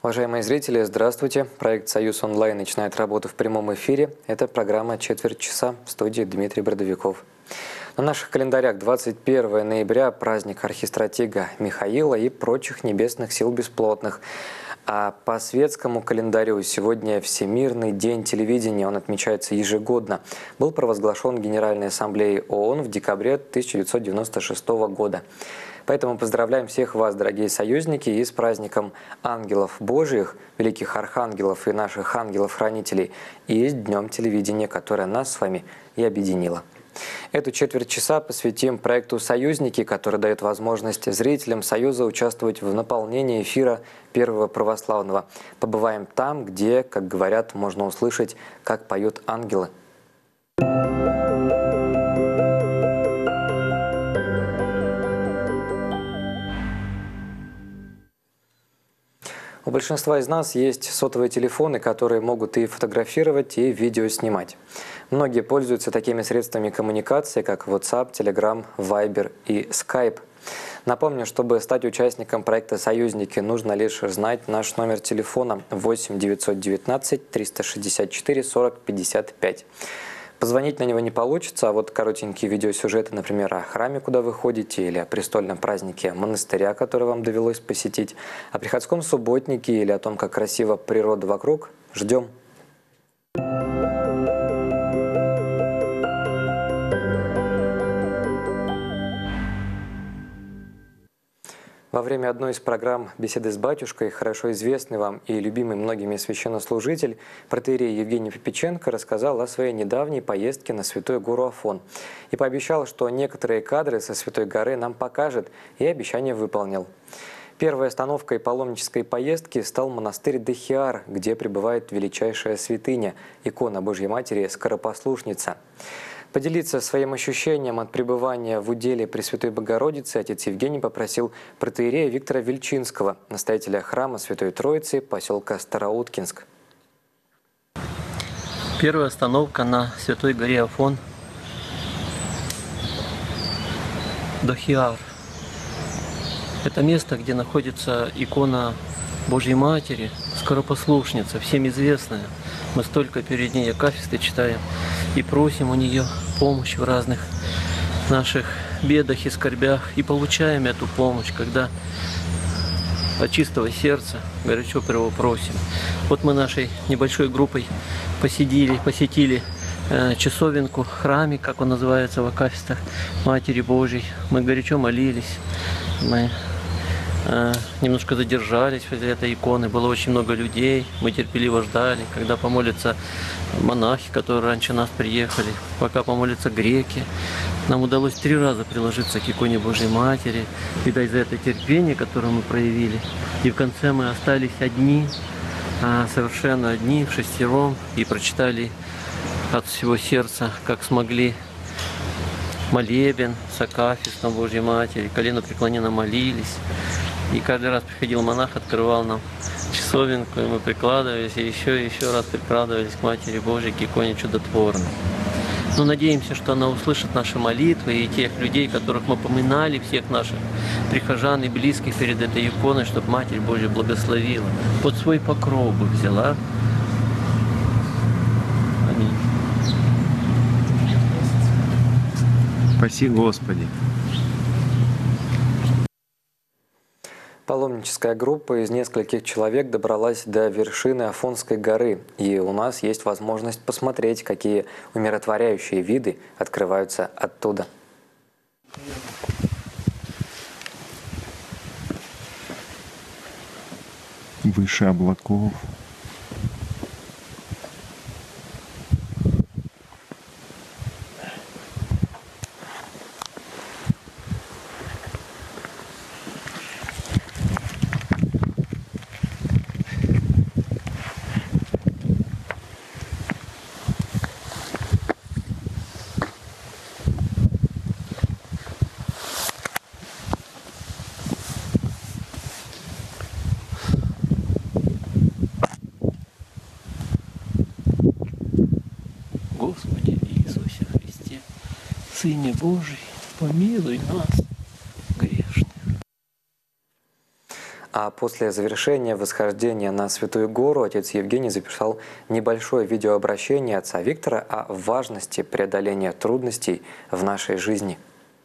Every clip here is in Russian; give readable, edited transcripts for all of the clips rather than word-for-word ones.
Уважаемые зрители, здравствуйте. Проект «Союз онлайн» начинает работу в прямом эфире. Это программа «Четверть часа», в студии Дмитрий Бродовиков. На наших календарях 21 ноября праздник архистратига Михаила и прочих небесных сил бесплотных. А по светскому календарю сегодня Всемирный день телевидения, он отмечается ежегодно. Был провозглашен Генеральной ассамблеей ООН в декабре 1996 года. Поэтому поздравляем всех вас, дорогие союзники, и с праздником ангелов Божьих, великих архангелов и наших ангелов-хранителей, и с Днем телевидения, которое нас с вами и объединило. Эту четверть часа посвятим проекту «Союзники», который дает возможность зрителям Союза участвовать в наполнении эфира Первого православного. Побываем там, где, как говорят, можно услышать, как поют ангелы. У большинства из нас есть сотовые телефоны, которые могут и фотографировать, и видео снимать. Многие пользуются такими средствами коммуникации, как WhatsApp, Telegram, Viber и Skype. Напомню, чтобы стать участником проекта «Союзники», нужно лишь знать наш номер телефона 8 919 364 40 55. Позвонить на него не получится, а вот коротенькие видеосюжеты, например, о храме, куда вы ходите, или о престольном празднике монастыря, который вам довелось посетить, о приходском субботнике или о том, как красива природа вокруг, ждем. Во время одной из программ «Беседы с батюшкой» хорошо известный вам и любимый многими священнослужитель протоиерей Евгений Попеченко рассказал о своей недавней поездке на Святую гору Афон и пообещал, что некоторые кадры со Святой горы нам покажет, и обещание выполнил. Первой остановкой паломнической поездки стал монастырь Дахиар, где пребывает величайшая святыня – икона Божьей Матери Скоропослушница. Поделиться своим ощущением от пребывания в уделе Пресвятой Богородицы отец Евгений попросил протоиерея Виктора Вельчинского, настоятеля храма Святой Троицы поселка Староуткинск. Первая остановка на Святой горе Афон – Дахиар. Это место, где находится икона Божьей Матери, Скоропослушница, всем известная. Мы столько перед ней акафисты читаем и просим у нее помощь в разных наших бедах и скорбях. И получаем эту помощь, когда от чистого сердца горячо просим. Вот мы нашей небольшой группой посетили часовенку, храме, как он называется в акафистах, Матери Божьей. Мы горячо молились, мы немножко задержались возле этой иконы, было очень много людей, мы терпеливо ждали, когда помолятся монахи, которые раньше нас приехали, пока помолятся греки. Нам удалось 3 раза приложиться к иконе Божьей Матери, видать, за это терпение, которое мы проявили. И в конце мы остались одни, совершенно одни, вшестером, и прочитали от всего сердца, как смогли, молебен с акафистом Божьей Матери, колено преклоненно молились. И каждый раз приходил монах, открывал нам часовенку, и мы прикладывались, и еще раз прикладывались к Матери Божьей, к иконе чудотворной. Но надеемся, что она услышит наши молитвы и тех людей, которых мы поминали, всех наших прихожан и близких перед этой иконой, чтобы Матерь Божья благословила. Под свой покров бы взяла. Аминь. Спаси Господи. Паломническая группа из нескольких человек добралась до вершины Афонской горы, и у нас есть возможность посмотреть, какие умиротворяющие виды открываются оттуда. Выше облаков. Господи Иисусе Христе, Сыне Божий, помилуй нас, грешных. А после завершения восхождения на Святую Гору отец Евгений записал небольшое видеообращение отца Виктора о важности преодоления трудностей в нашей жизни.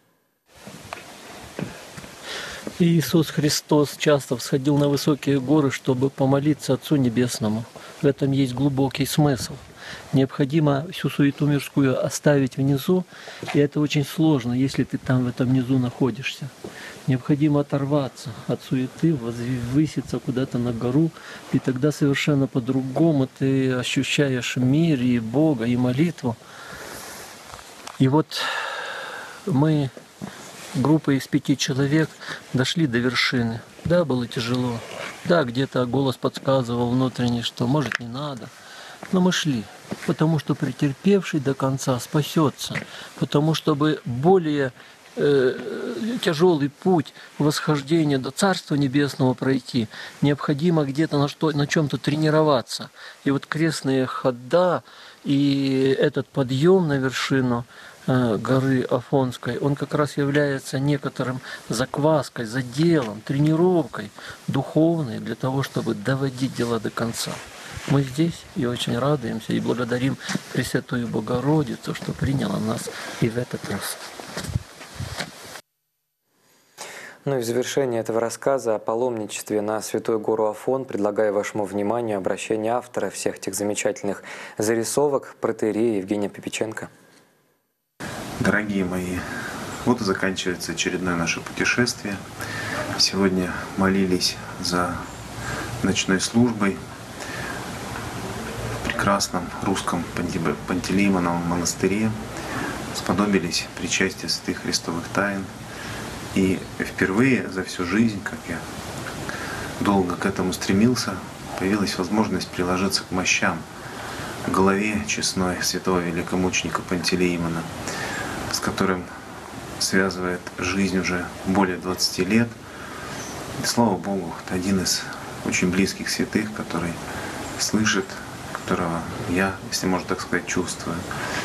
Иисус Христос часто всходил на высокие горы, чтобы помолиться Отцу Небесному. В этом есть глубокий смысл. Необходимо всю суету мирскую оставить внизу, и это очень сложно, если ты там в этом низу находишься. Необходимо оторваться от суеты, возвыситься куда-то на гору, и тогда совершенно по-другому ты ощущаешь мир и Бога, и молитву. И вот мы, группа из 5 человек, дошли до вершины. Да, было тяжело. Да, где-то голос подсказывал внутренне, что может не надо. Но мы шли, потому что претерпевший до конца спасется, потому чтобы более тяжелый путь восхождения до Царства Небесного пройти, необходимо где-то на чем-то тренироваться. И вот крестные хода и этот подъем на вершину горы Афонской, он как раз является некоторым закваской, заделом, тренировкой духовной для того, чтобы доводить дела до конца. Мы здесь и очень радуемся, и благодарим Пресвятую Богородицу, что приняла нас и в этот раз. Ну и в завершение этого рассказа о паломничестве на Святую Гору Афон предлагаю вашему вниманию обращение автора всех этих замечательных зарисовок, протоиерея Евгения Попеченко. Дорогие мои, вот и заканчивается очередное наше путешествие. Сегодня молились за ночной службой в прекрасном русском Пантелеймоновом монастыре. Сподобились причастия святых христовых тайн. И впервые за всю жизнь, как я долго к этому стремился, появилась возможность приложиться к мощам, к голове честной святого великомученика Пантелеймона, с которым связывает жизнь уже более 20 лет. И, слава Богу, это один из очень близких святых, который слышит, которого я, если можно так сказать, чувствую.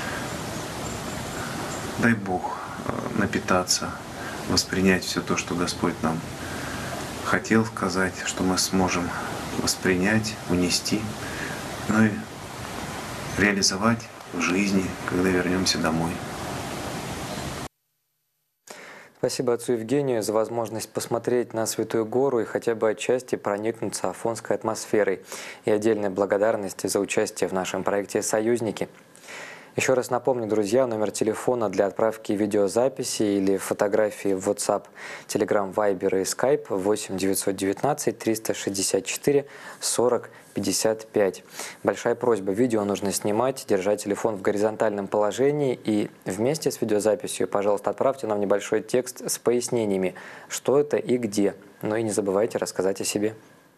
Дай Бог напитаться, воспринять все то, что Господь нам хотел сказать, что мы сможем воспринять, унести, ну и реализовать в жизни, когда вернемся домой. Спасибо отцу Евгению за возможность посмотреть на Святую Гору и хотя бы отчасти проникнуться афонской атмосферой. И отдельная благодарность за участие в нашем проекте «Союзники». Еще раз напомню, друзья, номер телефона для отправки видеозаписи или фотографии в WhatsApp, Telegram, Viber и Skype 8 919 364 40 55. Большая просьба, видео нужно снимать, держать телефон в горизонтальном положении и вместе с видеозаписью, пожалуйста, отправьте нам небольшой текст с пояснениями, что это и где. Ну и не забывайте рассказать о себе.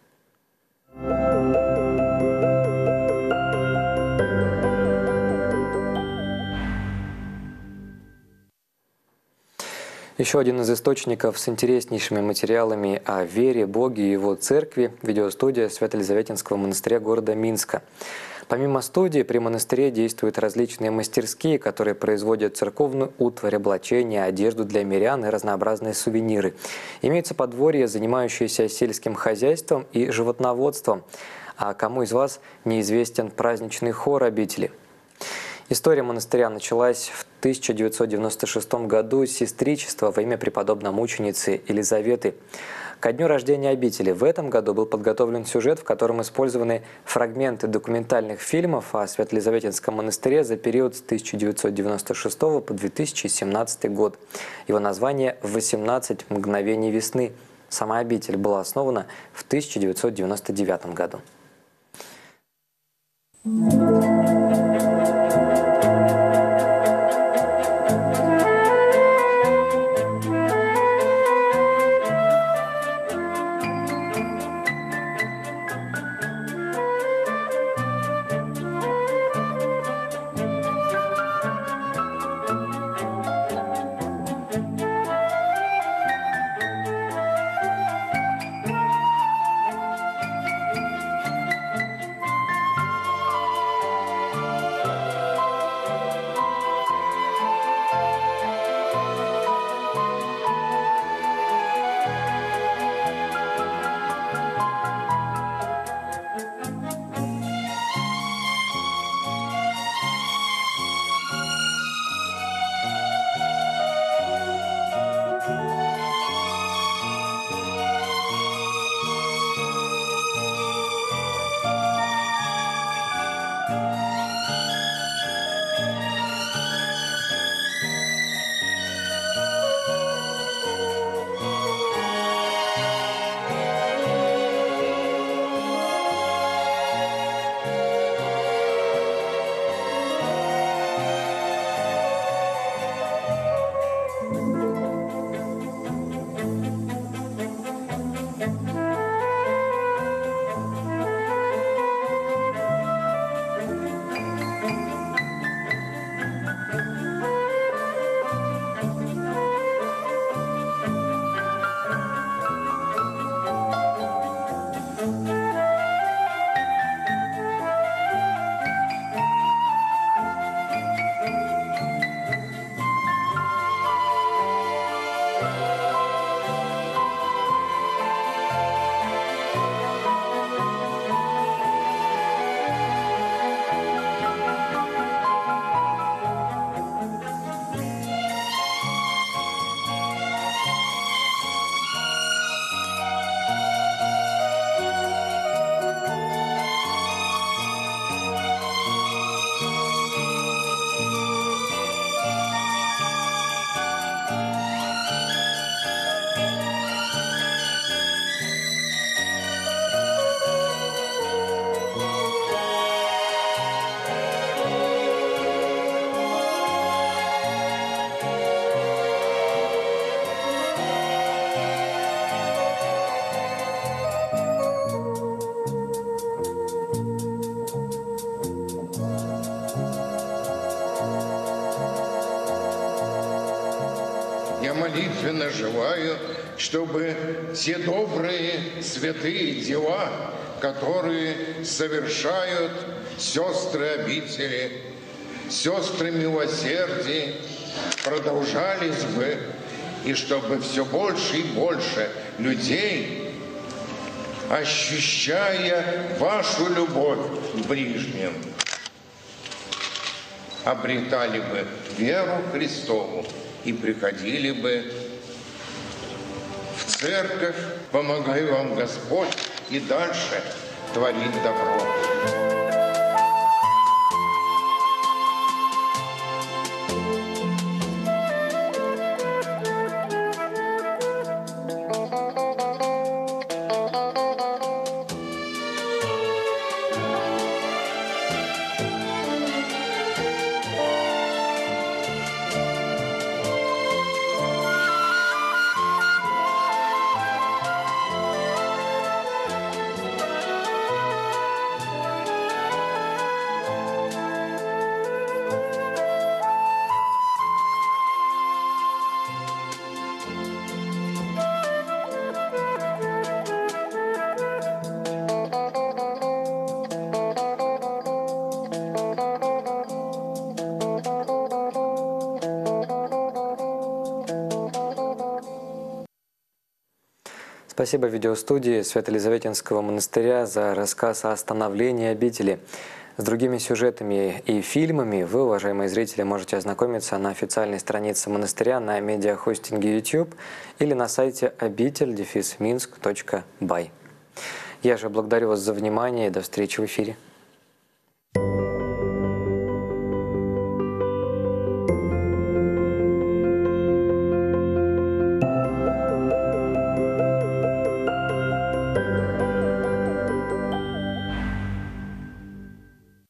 Еще один из источников с интереснейшими материалами о вере, Боге и Его Церкви – видеостудия Свято-Елизаветинского монастыря города Минска. Помимо студии, при монастыре действуют различные мастерские, которые производят церковную утварь, облачения, одежду для мирян и разнообразные сувениры. Имеются подворья, занимающиеся сельским хозяйством и животноводством. А кому из вас неизвестен праздничный хор обители? История монастыря началась в 1996 году с сестричества во имя преподобно-мученицы Елизаветы. Ко дню рождения обители в этом году был подготовлен сюжет, в котором использованы фрагменты документальных фильмов о Свято-Елизаветинском монастыре за период с 1996 по 2017 год. Его название «18 мгновений весны». Сама обитель была основана в 1999 году. молитвенно желаю, чтобы те добрые святые дела, которые совершают сестры обители, сестры милосердия, продолжались бы, и чтобы все больше и больше людей, ощущая вашу любовь к ближним, обретали бы веру Христову и приходили бы в церковь. Помогай вам Господь и дальше творить добро. Спасибо видеостудии Свято-Елизаветинского монастыря за рассказ о становлении обители. С другими сюжетами и фильмами вы, уважаемые зрители, можете ознакомиться на официальной странице монастыря на медиахостинге YouTube или на сайте обитель-минск.бай. Я же благодарю вас за внимание и до встречи в эфире.